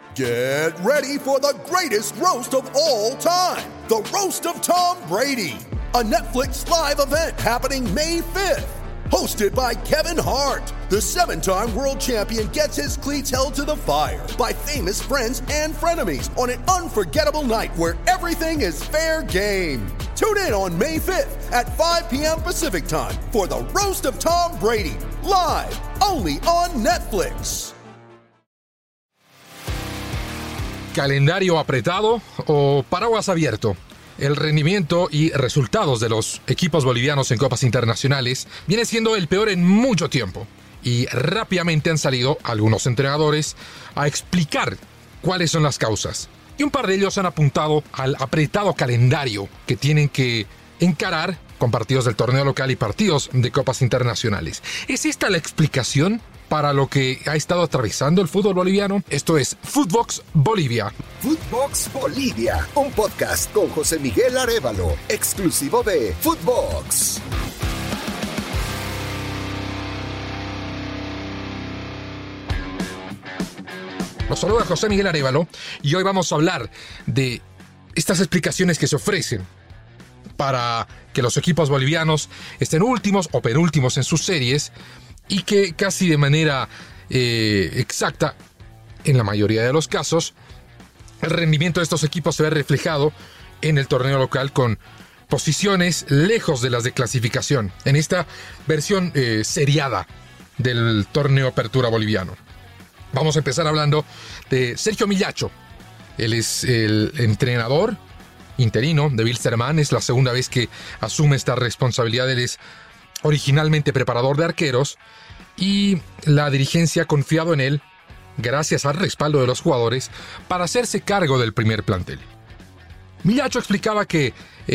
Get ready for the greatest roast of all time, the Roast of Tom Brady, a Netflix live event happening May 5th. Hosted by Kevin Hart, the 7-time world champion gets his cleats held to the fire by famous friends and frenemies on an unforgettable night where everything is fair game. Tune in on May 5th at 5 p.m. Pacific Time for the Roast of Tom Brady, live only on Netflix. ¿Calendario apretado o paraguas abierto? El rendimiento y resultados de los equipos bolivianos en copas internacionales viene siendo el peor en mucho tiempo. Y rápidamente han salido algunos entrenadores a explicar cuáles son las causas. Y un par de ellos han apuntado al apretado calendario que tienen que encarar con partidos del torneo local y partidos de copas internacionales. ¿Es esta la explicación para lo que ha estado atravesando el fútbol boliviano? Esto es Footbox Bolivia. Footbox Bolivia, un podcast con José Miguel Arévalo, exclusivo de Footbox. Los saluda José Miguel Arévalo y hoy vamos a hablar de estas explicaciones que se ofrecen para que los equipos bolivianos estén últimos o penúltimos en sus series y que casi de manera exacta, en la mayoría de los casos, el rendimiento de estos equipos se ve reflejado en el torneo local con posiciones lejos de las de clasificación, en esta versión seriada del torneo Apertura boliviano. Vamos a empezar hablando de Sergio Millacho. Él es el entrenador interino de Wilstermann, es la segunda vez que asume esta responsabilidad. Él es originalmente preparador de arqueros y la dirigencia ha confiado en él, gracias al respaldo de los jugadores, para hacerse cargo del primer plantel. Millacho explicaba que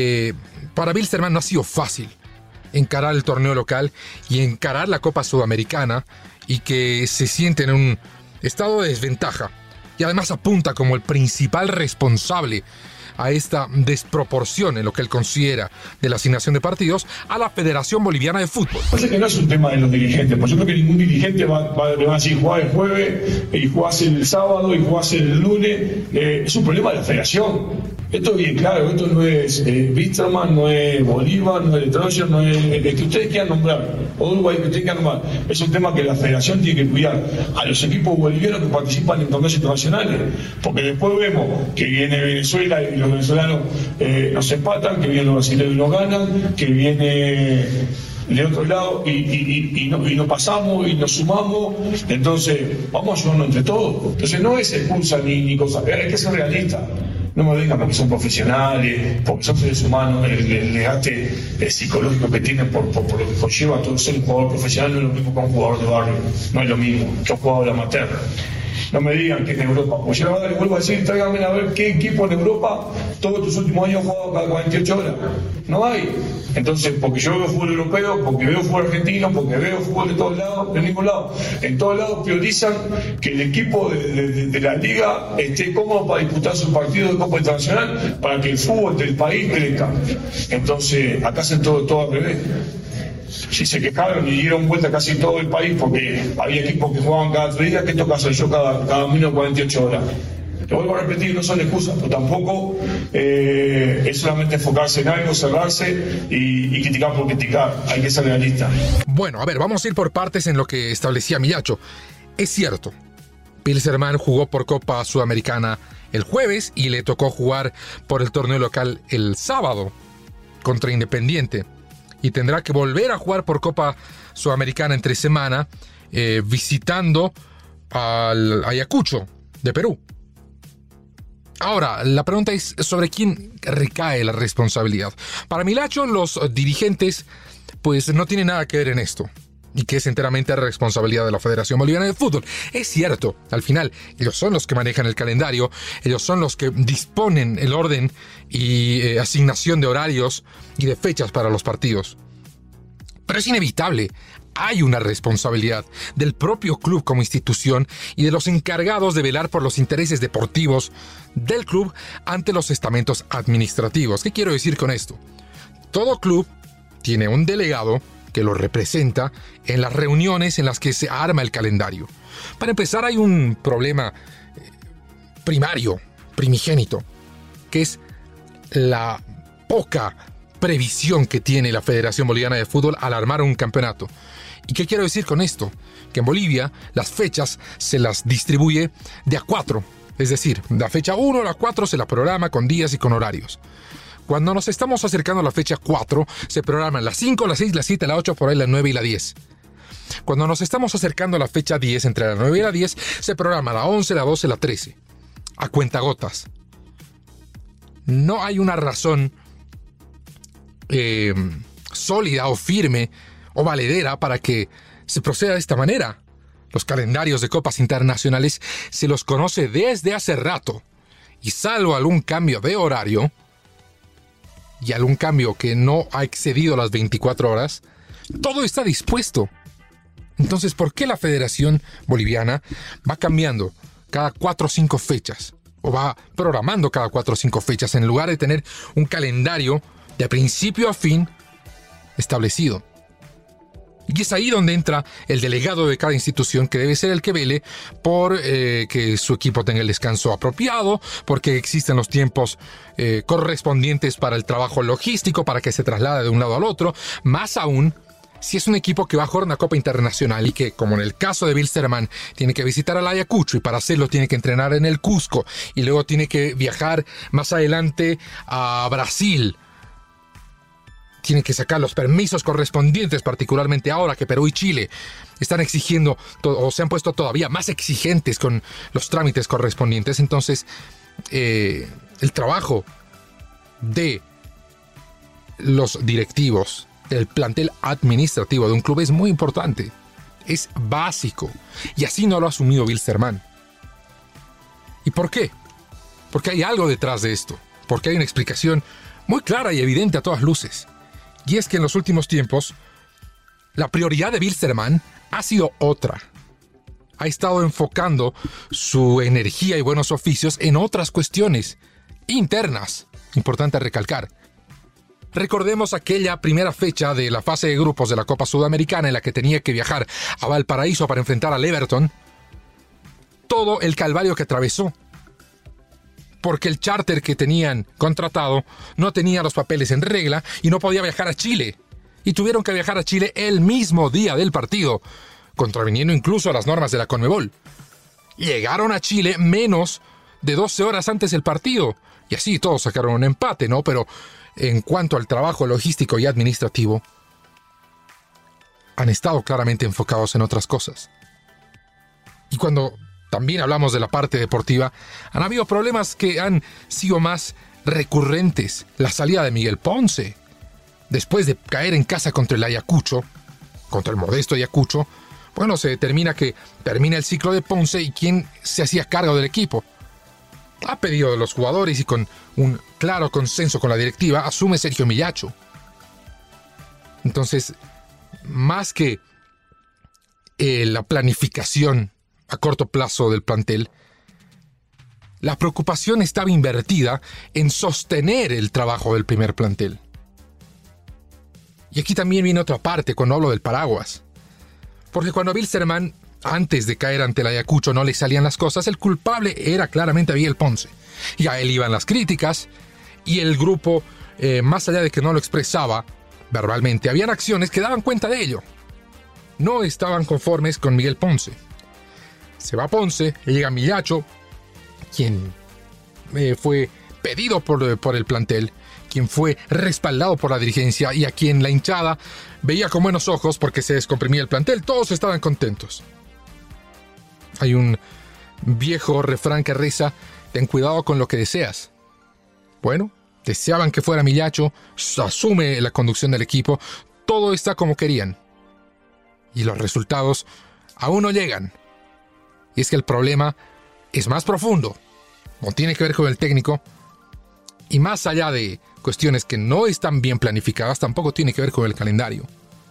para Wilstermann no ha sido fácil encarar el torneo local y encarar la Copa Sudamericana y que se siente en un estado de desventaja y además apunta como el principal responsable a esta desproporción en lo que él considera de la asignación de partidos a la Federación Boliviana de Fútbol. Parece que no es un tema de los dirigentes, porque yo creo que ningún dirigente le va a decir jugar el jueves y jugás el sábado y jugás el lunes. Es un problema de la federación. Esto es bien claro, esto no es Wilstermann, no es Bolívar, no es Troyer, no es el que ustedes quieran nombrar, o Uruguay que ustedes quieran nombrar. Es un tema que la federación tiene que cuidar a los equipos bolivianos que participan en torneos internacionales, porque después vemos que viene Venezuela y los venezolanos nos empatan, que vienen los brasileños y nos ganan, que viene de otro lado y nos pasamos y nos sumamos. Entonces vamos a ayudarnos entre todos. Entonces no es excusa ni cosa, hay que ser realista. No me digan porque son profesionales, porque son seres humanos, el desgaste psicológico que tienen por lo que conlleva todo ser un jugador profesional no es lo mismo que un jugador de barrio, no es lo mismo que un jugador amateur. No me digan que en Europa, pues yo les vuelvo a decir, tráiganme a ver qué equipo en Europa todos estos últimos años han jugado cada 48 horas. No hay. Entonces, porque yo veo fútbol europeo, porque veo fútbol argentino, porque veo fútbol de todos lados, de ningún lado. En todos lados priorizan que el equipo de la liga esté cómodo para disputar sus partidos de Copa Internacional, para que el fútbol del país crezca. Entonces, acá hacen todo al revés. Si se quejaron y dieron vuelta casi todo el país porque había equipos que jugaban cada 3 días, ¿qué toca hacer yo cada minuto 48 horas? Te vuelvo a repetir, no son excusas, pero tampoco es solamente enfocarse en algo, cerrarse y criticar por criticar. Hay que ser realista. Bueno, a ver, vamos a ir por partes en lo que establecía Millacho. Es cierto, Wilstermann jugó por Copa Sudamericana el jueves y le tocó jugar por el torneo local el sábado contra Independiente. Y tendrá que volver a jugar por Copa Sudamericana entre semana, visitando al Ayacucho de Perú. Ahora, la pregunta es sobre quién recae la responsabilidad. Para Millacho, los dirigentes pues no tienen nada que ver en esto, y que es enteramente responsabilidad de la Federación Boliviana de Fútbol. Es cierto, al final, ellos son los que manejan el calendario, ellos son los que disponen el orden y asignación de horarios y de fechas para los partidos. Pero es inevitable, hay una responsabilidad del propio club como institución y de los encargados de velar por los intereses deportivos del club ante los estamentos administrativos. ¿Qué quiero decir con esto? Todo club tiene un delegado que lo representa en las reuniones en las que se arma el calendario. Para empezar, hay un problema primario, primigénito, que es la poca previsión que tiene la Federación Boliviana de Fútbol al armar un campeonato. ¿Y qué quiero decir con esto? Que en Bolivia las fechas se las distribuye de a 4. Es decir, la fecha 1 a la 4 se la programa con días y con horarios. Cuando nos estamos acercando a la fecha 4, se programan la 5, la 6, la 7, la 8, por ahí la 9 y la 10. Cuando nos estamos acercando a la fecha 10, entre la 9 y la 10, se programa la 11, la 12, la 13. A cuentagotas. No hay una razón sólida o firme o valedera para que se proceda de esta manera. Los calendarios de copas internacionales se los conoce desde hace rato, y salvo algún cambio de horario y algún cambio que no ha excedido las 24 horas, todo está dispuesto. Entonces, ¿por qué la Federación Boliviana va cambiando cada 4 o 5 fechas? O va programando cada 4 o 5 fechas en lugar de tener un calendario de principio a fin establecido. Y es ahí donde entra el delegado de cada institución, que debe ser el que vele por que su equipo tenga el descanso apropiado, porque existen los tiempos correspondientes para el trabajo logístico, para que se traslade de un lado al otro. Más aún, si es un equipo que va a jugar una Copa Internacional y que, como en el caso de Wilstermann, tiene que visitar al Ayacucho y para hacerlo tiene que entrenar en el Cusco y luego tiene que viajar más adelante a Brasil. Tienen que sacar los permisos correspondientes, particularmente ahora que Perú y Chile están exigiendo o se han puesto todavía más exigentes con los trámites correspondientes. Entonces, el trabajo de los directivos, del plantel administrativo de un club es muy importante, es básico, y así no lo ha asumido Wilstermann. ¿Y por qué? Porque hay algo detrás de esto, porque hay una explicación muy clara y evidente a todas luces. Y es que en los últimos tiempos, la prioridad de Wilstermann ha sido otra. Ha estado enfocando su energía y buenos oficios en otras cuestiones internas, importante recalcar. Recordemos aquella primera fecha de la fase de grupos de la Copa Sudamericana en la que tenía que viajar a Valparaíso para enfrentar al Everton. Todo el calvario que atravesó, porque el charter que tenían contratado no tenía los papeles en regla y no podía viajar a Chile. Y tuvieron que viajar a Chile el mismo día del partido, contraviniendo incluso a las normas de la Conmebol. Llegaron a Chile menos de 12 horas antes del partido. Y así todos sacaron un empate, ¿no? Pero en cuanto al trabajo logístico y administrativo, han estado claramente enfocados en otras cosas. Y cuando también hablamos de la parte deportiva, han habido problemas que han sido más recurrentes. La salida de Miguel Ponce, después de caer en casa contra el Ayacucho, contra el modesto Ayacucho, bueno, se determina que termina el ciclo de Ponce y quién se hacía cargo del equipo. A pedido de los jugadores y con un claro consenso con la directiva, asume Sergio Millacho. Entonces, más que la planificación a corto plazo del plantel, la preocupación estaba invertida en sostener el trabajo del primer plantel. Y aquí también viene otra parte cuando hablo del paraguas. Porque cuando a Wilstermann, antes de caer ante el Ayacucho, no le salían las cosas, el culpable era claramente Miguel Ponce. Y a él iban las críticas, y el grupo, más allá de que no lo expresaba verbalmente, habían acciones que daban cuenta de ello. No estaban conformes con Miguel Ponce. Se va Ponce, y llega Millacho, quien fue pedido por el plantel, quien fue respaldado por la dirigencia y a quien la hinchada veía con buenos ojos porque se descomprimía el plantel. Todos estaban contentos. Hay un viejo refrán que reza: ten cuidado con lo que deseas. Bueno, deseaban que fuera Millacho, asume la conducción del equipo, todo está como querían. Y los resultados aún no llegan. Y es que el problema es más profundo, no tiene que ver con el técnico, y más allá de cuestiones que no están bien planificadas, tampoco tiene que ver con el calendario.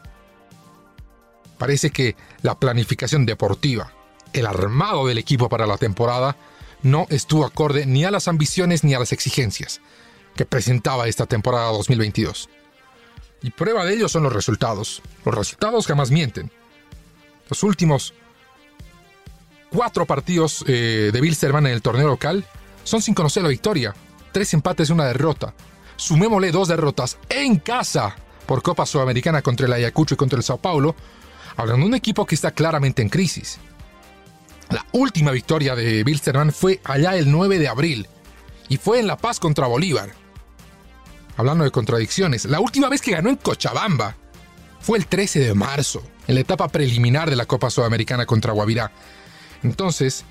Parece que la planificación deportiva, el armado del equipo para la temporada, no estuvo acorde ni a las ambiciones ni a las exigencias que presentaba esta temporada 2022. Y prueba de ello son los resultados. Los resultados jamás mienten. Los últimos 4 partidos de Wilstermann en el torneo local son sin conocer la victoria. 3 empates y 1 derrota. Sumémosle 2 derrotas en casa por Copa Sudamericana contra el Ayacucho y contra el Sao Paulo, hablando de un equipo que está claramente en crisis. La última victoria de Wilstermann fue allá el 9 de abril y fue en La Paz contra Bolívar. Hablando de contradicciones, la última vez que ganó en Cochabamba fue el 13 de marzo, en la etapa preliminar de la Copa Sudamericana contra Guavirá. Entonces,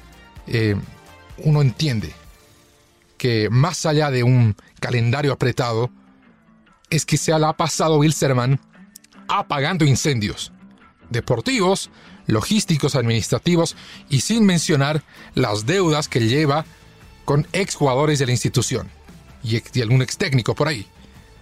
uno entiende que más allá de un calendario apretado, es que se la ha pasado Wilstermann apagando incendios deportivos, logísticos, administrativos y sin mencionar las deudas que lleva con exjugadores de la institución y algún ex técnico por ahí.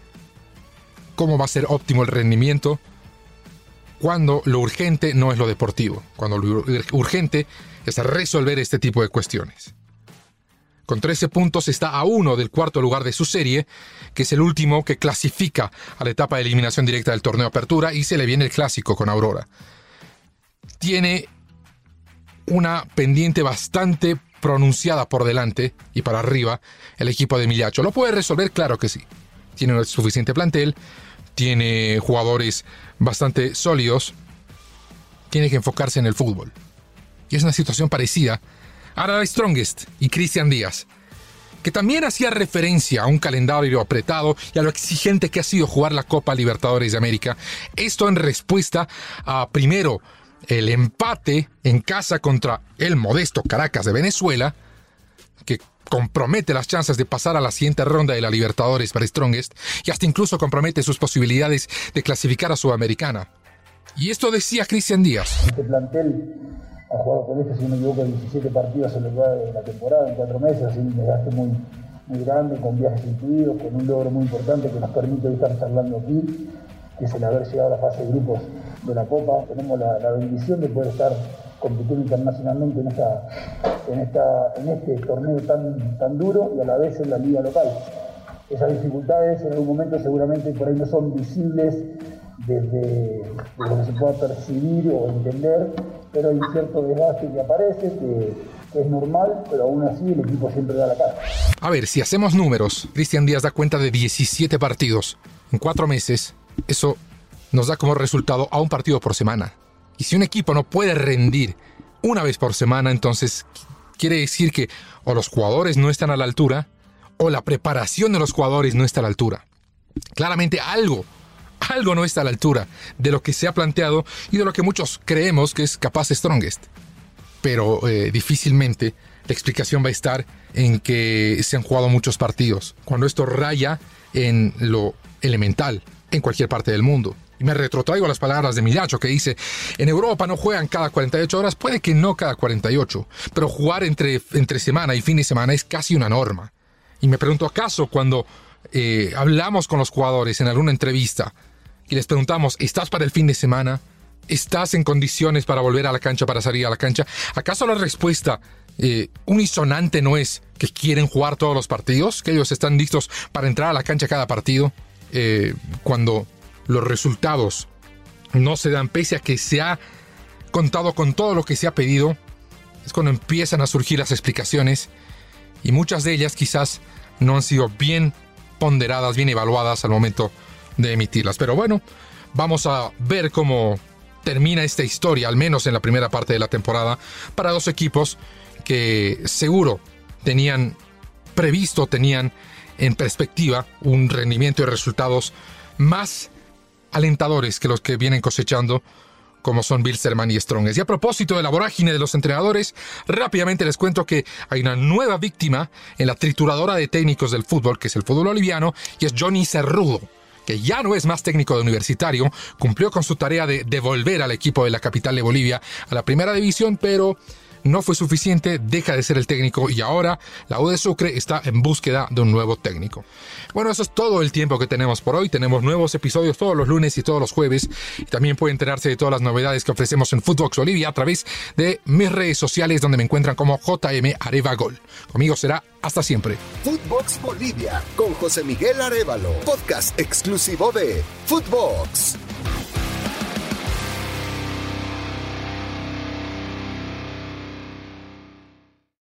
¿Cómo va a ser óptimo el rendimiento cuando lo urgente no es lo deportivo? Cuando lo urgente es resolver este tipo de cuestiones. Con 13 puntos está a 1 del cuarto lugar de su serie, que es el último que clasifica a la etapa de eliminación directa del torneo Apertura, y se le viene el clásico con Aurora. Tiene una pendiente bastante pronunciada por delante y para arriba el equipo de Migliaccio. ¿Lo puede resolver? Claro que sí. Tiene un suficiente plantel, tiene jugadores bastante sólidos, tiene que enfocarse en el fútbol. Y es una situación parecida a la de Strongest y Cristian Díaz, que también hacía referencia a un calendario apretado y a lo exigente que ha sido jugar la Copa Libertadores de América. Esto en respuesta a, primero, el empate en casa contra el modesto Caracas de Venezuela, que compromete las chances de pasar a la siguiente ronda de la Libertadores para Strongest y hasta incluso compromete sus posibilidades de clasificar a Sudamericana. Y esto decía Cristian Díaz. Este plantel ha jugado con si no me equivoco, 17 partidos en la temporada, en 4 meses, así un desgaste muy grande, con viajes incluidos, con un logro muy importante que nos permite hoy estar charlando aquí, que es el haber llegado a la fase de grupos de la Copa. Tenemos la bendición de poder estar compitiendo internacionalmente en este torneo tan duro y a la vez en la liga local. Esas dificultades en algún momento seguramente por ahí no son visibles desde lo que se pueda percibir o entender, pero hay un cierto desgaste que aparece, que es normal, pero aún así el equipo siempre da la cara. A ver, si hacemos números, Cristian Díaz da cuenta de 17 partidos en 4 meses. Eso nos da como resultado a un partido por semana. Y si un equipo no puede rendir una vez por semana, entonces quiere decir que o los jugadores no están a la altura, o la preparación de los jugadores no está a la altura. Claramente algo no está a la altura de lo que se ha planteado y de lo que muchos creemos que es capaz Strongest. Pero difícilmente la explicación va a estar en que se han jugado muchos partidos, cuando esto raya en lo elemental en cualquier parte del mundo. Y me retrotraigo a las palabras de Migliaccio, que dice: en Europa no juegan cada 48 horas, puede que no cada 48, pero jugar entre semana y fin de semana es casi una norma. Y me pregunto, ¿acaso cuando hablamos con los jugadores en alguna entrevista y les preguntamos, ¿estás para el fin de semana? ¿Estás en condiciones para volver a la cancha, para salir a la cancha? ¿Acaso la respuesta unisonante no es que quieren jugar todos los partidos? ¿Que ellos están listos para entrar a la cancha cada partido? Cuando los resultados no se dan, pese a que se ha contado con todo lo que se ha pedido, es cuando empiezan a surgir las explicaciones, y muchas de ellas quizás no han sido bien ponderadas, bien evaluadas al momento de emitirlas. Pero bueno, vamos a ver cómo termina esta historia, al menos en la primera parte de la temporada, para dos equipos que seguro tenían previsto, tenían en perspectiva un rendimiento y resultados más alentadores que los que vienen cosechando, como son Wilstermann y Strongest. Y a propósito de la vorágine de los entrenadores, rápidamente les cuento que hay una nueva víctima en la trituradora de técnicos del fútbol, que es el fútbol boliviano, y es Johnny Cerrudo, que ya no es más técnico de Universitario, cumplió con su tarea de devolver al equipo de la capital de Bolivia a la primera división, pero no fue suficiente, deja de ser el técnico y ahora la U de Sucre está en búsqueda de un nuevo técnico. Bueno, eso es todo el tiempo que tenemos por hoy. Tenemos nuevos episodios todos los lunes y todos los jueves. Y también puede enterarse de todas las novedades que ofrecemos en Footbox Bolivia a través de mis redes sociales, donde me encuentran como JM Arevagol. Conmigo será hasta siempre. Footbox Bolivia con José Miguel Arévalo, podcast exclusivo de Footbox.